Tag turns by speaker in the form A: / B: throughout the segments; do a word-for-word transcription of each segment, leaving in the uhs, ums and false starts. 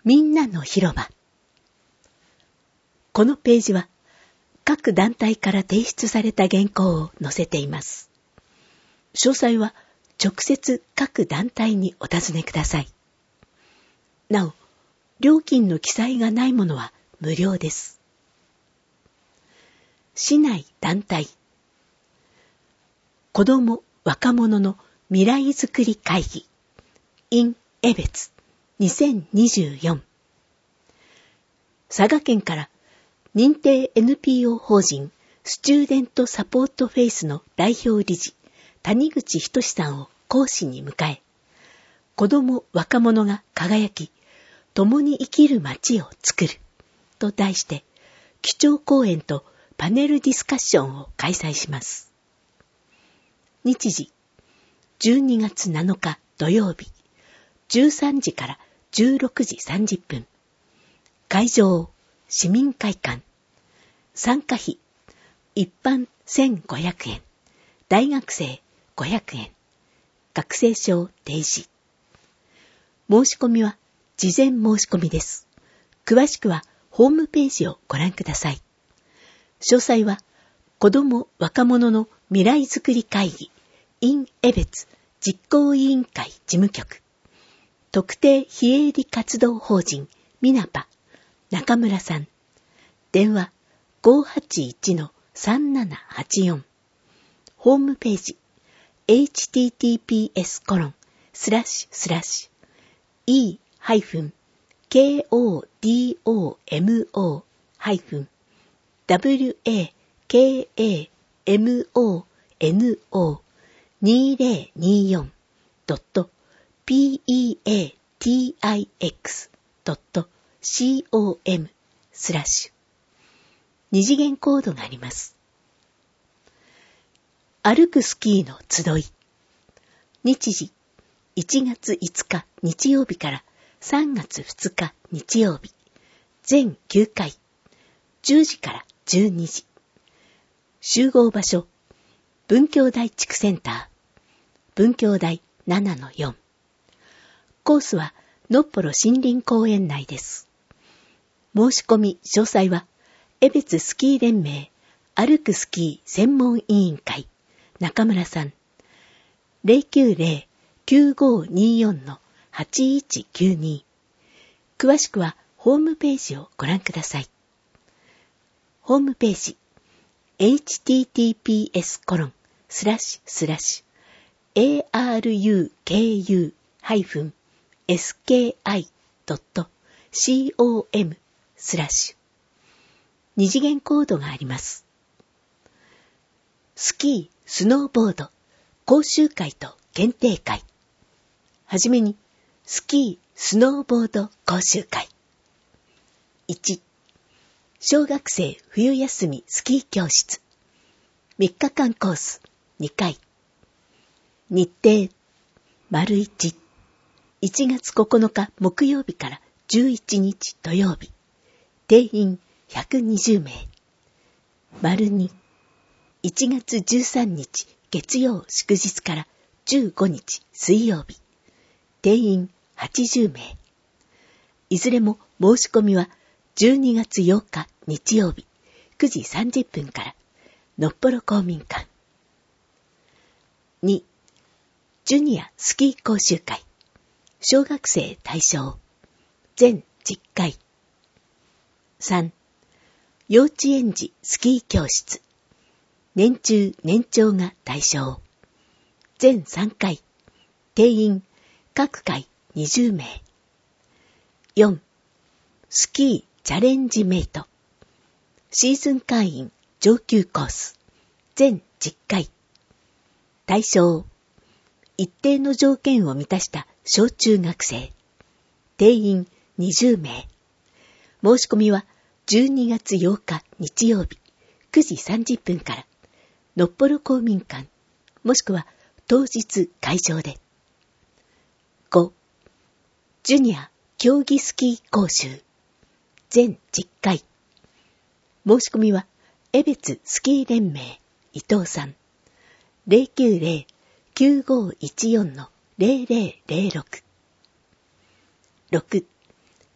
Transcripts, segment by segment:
A: みんなの広場。このページは各団体から提出された原稿を載せています。詳細は直接各団体にお尋ねください。なお、料金の記載がないものは無料です。市内団体。子ども・若者の未来づくり会議 in 江別にせんにじゅうよん。佐賀県から認定 エヌピーオー 法人スチューデントサポートフェイスの代表理事谷口仁さんを講師に迎え、子ども・若者が輝き、共に生きる街を作ると題して基調講演とパネルディスカッションを開催します。日時じゅうにがつなのか土曜日じゅうさんじからじゅうろくじさんじゅっぷん。会場市民会館。参加費一般せんごひゃくえん、大学生ごひゃくえん、学生証提示。申し込みは事前申し込みです。詳しくはホームページをご覧ください。詳細は子ども・若者の未来づくり会議 in 江別実行委員会事務局特定非営利活動法人ミナパ中村さん。電話 ごーはちいちのさんななはちよん。ホームページ エイチティーティーピーエスコロンスラッシュスラッシュイーハイフンケーオーディーオーエムオーハイフンダブリューエーケーエーエムオーエヌオーにせんにじゅうよんドットピーエーティーアイエックスドットコムスラッシュ二次元コードがあります。歩くスキーの集い。日時いちがついつか日曜日からさんがつふつか日曜日。全きゅうかい。じゅうじからじゅうにじ。集合場所文教台地区センター。文教台 ななのよん。コースはのっぽろ森林公園内です。申し込み詳細は江別スキー連盟歩くスキー専門委員会中村さん ゼロきゅうゼロ きゅうごによん はちいちきゅうに。詳しくはホームページをご覧ください。ホームページ エイチティーティーピーエスコロンスラッシュスラッシュ エーアールユーケーユーハイフンエスケーアイドットコムスラッシュ二次元コードがあります。スキー、スノーボード、講習会と検定会。はじめに、スキー、スノーボード講習会。いち、小学生冬休みスキー教室。みっかかんコースにかい。日程、丸いち、いちがつここのか木曜日からじゅういちにち土曜日。定員ひゃくにじゅうめい。丸に、いちがつじゅうさんにち月曜祝日からじゅうごにち水曜日。定員はちじゅうめい。いずれも申し込みはじゅうにがつようか日曜日くじさんじゅっぷんからのっぽろ公民館。に、ジュニアスキー講習会。小学生対象。全じゅっかい。さん、幼稚園児スキー教室。年中年長が対象。全さんかい。定員各回にじゅうめい。よん、スキーチャレンジメイト。シーズン会員上級コース。全じゅっかい。対象。一定の条件を満たした小中学生。定員にじゅうめい。申し込みはじゅうにがつようか日曜日くじさんじゅっぷんからのっぽろ公民館もしくは当日会場で。ご、ジュニア競技スキー講習。全じゅっかい。申し込みは江別スキー連盟伊藤さん ゼロきゅうゼロ きゅうごいちよん ゼロゼロゼロろく。ろく、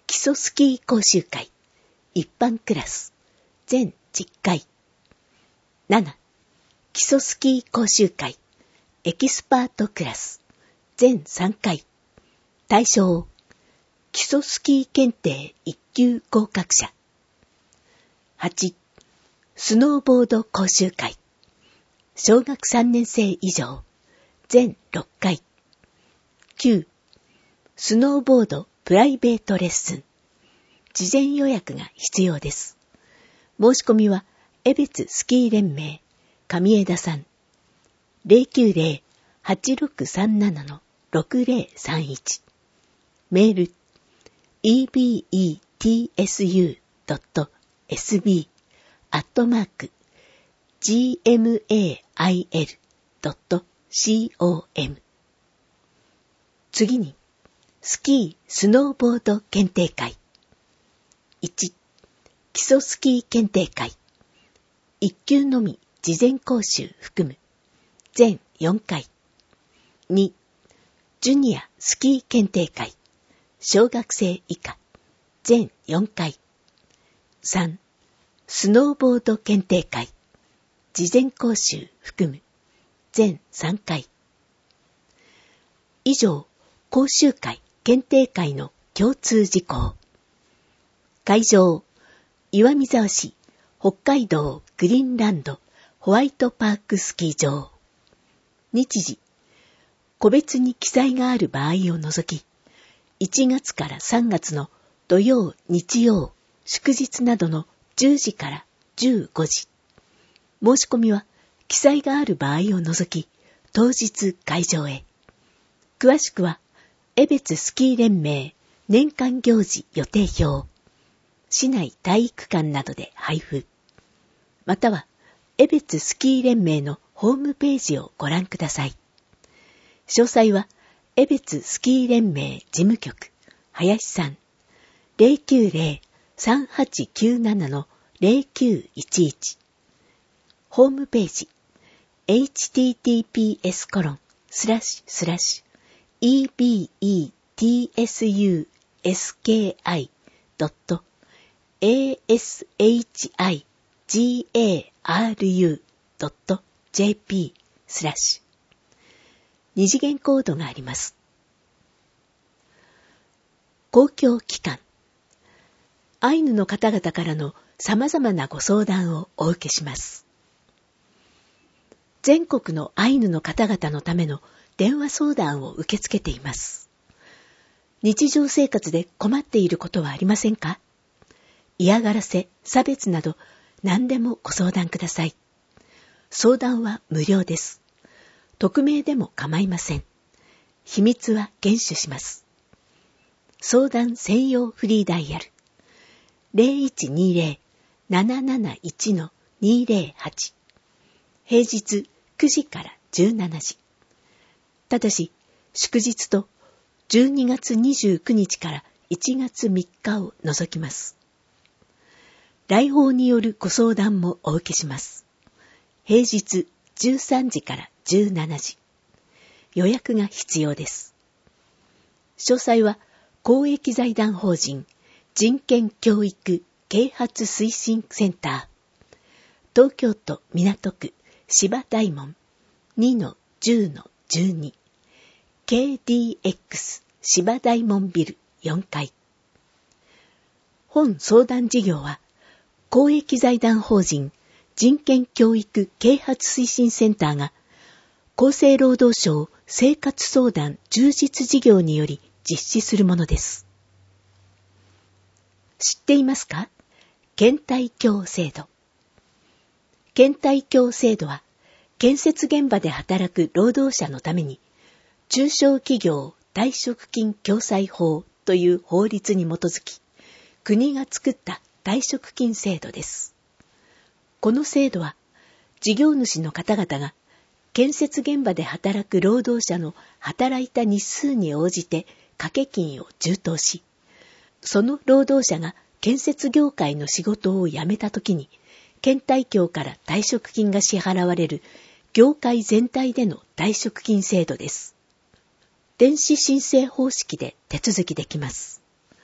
A: 基礎スキー講習会一般クラス全じゅっかい。なな、基礎スキー講習会エキスパートクラス全さんかい。対象、基礎スキー検定いっきゅう合格者。はち、スノーボード講習会小学さんねん生以上全ろっかい。きゅう、スノーボードプライベートレッスン事前予約が必要です。申し込みは江別スキー連盟上枝さん ゼロきゅうゼロ はちろくさんなな ろくゼロさんいち メール イービーイーティーエスユードットエスビー アットマーク ジーエムエーアイエルドットコム。 次にスキースノーボード検定会。いち、基礎スキー検定会いっ級のみ事前講習含む全よんかい。に、ジュニアスキー検定会小学生以下全よんかい。さん、スノーボード検定会事前講習含む全さんかい。以上、講習会検定会の共通事項。会場、岩見沢市北海道グリーンランドホワイトパークスキー場。日時、個別に記載がある場合を除き、いちがつからさんがつの土曜、日曜、祝日などのじゅうじからじゅうごじ。申し込みは記載がある場合を除き、当日会場へ。詳しくは、江別スキー連盟年間行事予定表、市内体育館などで配布。または、江別スキー連盟のホームページをご覧ください。詳細は、江別スキー連盟事務局、林さん、ゼロきゅうゼロ さんはちきゅうなな ゼロきゅういちいち。ホームページ、エイチティーティーピーエスコロンスラッシュスラッシュ イービーイーティーエスユーエスケーアイドットエーエスエイチアイジーエーアールユードットジェーピースラッシュ。二次元コードがあります。公共機関。アイヌの方々からの様々なご相談をお受けします。全国のアイヌの方々のための電話相談を受け付けています。日常生活で困っていることはありませんか？嫌がらせ、差別など何でもご相談ください。相談は無料です。匿名でも構いません。秘密は厳守します。相談専用フリーダイヤル ゼロいちにゼロ なななないち にゼロはち。平日くじからじゅうしちじ。ただし、祝日とじゅうにがつにじゅうくにちからいちがつみっかを除きます。来訪によるご相談もお受けします。平日じゅうさんじからじゅうしちじ。予約が必要です。詳細は公益財団法人人権教育啓発推進センター、東京都港区芝大門 にのじゅうのじゅうに ケーディーエックス 芝大門ビルよんかい。本相談事業は公益財団法人人権教育啓発推進センターが厚生労働省生活相談充実事業により実施するものです。知っていますか？検体協制度。検体協制度は、建設現場で働く労働者のために、中小企業退職金共済法という法律に基づき、国が作った退職金制度です。この制度は、事業主の方々が、建設現場で働く労働者の働いた日数に応じて掛け金を充当し、その労働者が建設業界の仕事を辞めたときに、県対協から退職金が支払われる業界全体での退職金制度です。電子申請方式で手続きできます。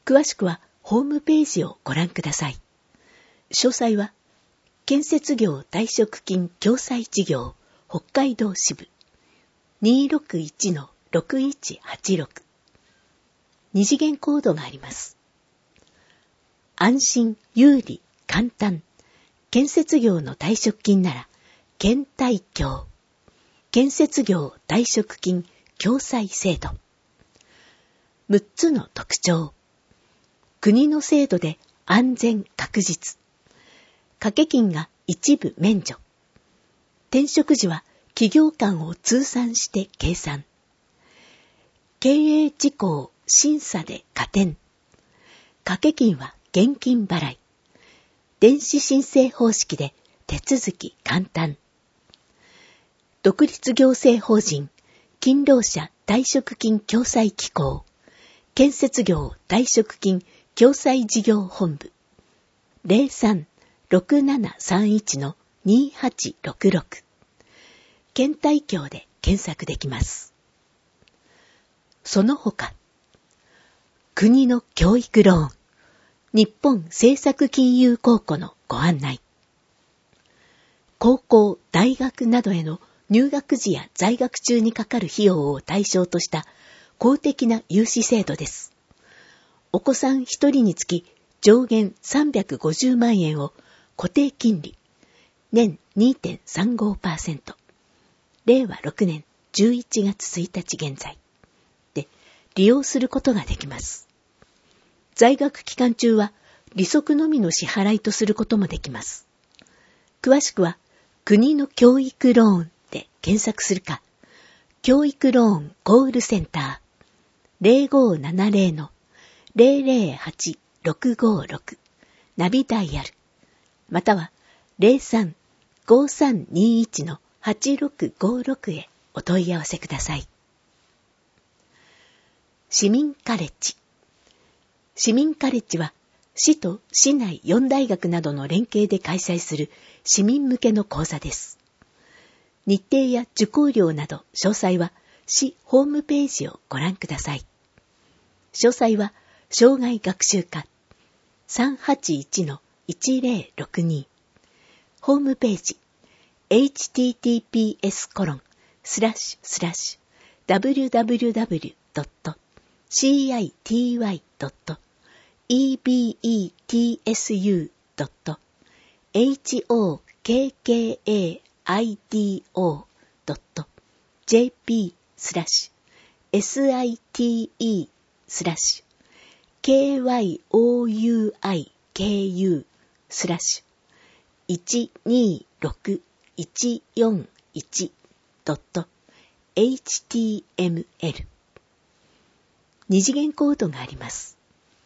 A: 詳しくはホームページをご覧ください。詳細は、建設業退職金共済事業北海道支部 にーろくいちのろくいちはちろく。二次元コードがあります。安心、有利、簡単。建設業の退職金なら、建退協。建設業退職金共済制度。むっつの特徴。国の制度で安全確実。掛け金が一部免除。転職時は企業間を通算して計算。経営事項審査で加点。掛け金は現金払い。電子申請方式で手続き簡単。独立行政法人勤労者退職金共済機構建設業退職金共済事業本部 ゼロさん ろくななさんいち のにはちろくろく 建退協で検索できます。その他、国の教育ローン日本政策金融公庫のご案内。高校、大学などへの入学時や在学中にかかる費用を対象とした公的な融資制度です。お子さんひとりにつき上限さんびゃくごじゅうまんえんを固定金利、年 にてんさんごパーセント、れいわろくねんじゅういちがつついたち現在で利用することができます。在学期間中は利息のみの支払いとすることもできます。詳しくは国の教育ローンで検索するか、教育ローンコールセンター ゼロごななゼロ の ゼロゼロはち ろくごろく ナビダイヤル、または ゼロさん ごさんにいち のはちろくごろく へお問い合わせください。市民カレッジ。市民カレッジは市と市内よん大学などの連携で開催する市民向けの講座です。日程や受講料など詳細は市ホームページをご覧ください。詳細は障害学習課 さんはちいちのいちゼロろくに ホームページ エイチティーティーピーエスコロンスラッシュスラッシュダブリュダブリュダブリュドットシーアイティーワイドットイービーイーティーエスユードットエイチオーケーケーエーアイディーオードットジェーピースラッシュエスアイティーイースラッシュケーワイオーユーアイケーユースラッシュいちにろくいちよんいちドットエイチティーエムエル。二次元コードがあります。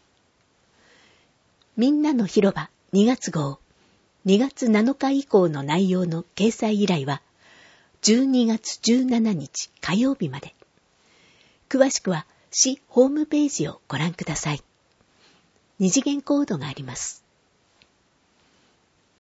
A: みんなの広場にがつ号にがつなのか以降の内容の掲載依頼はじゅうにがつじゅうしちにち火曜日まで。詳しくは市ホームページをご覧ください。二次元コードがあります。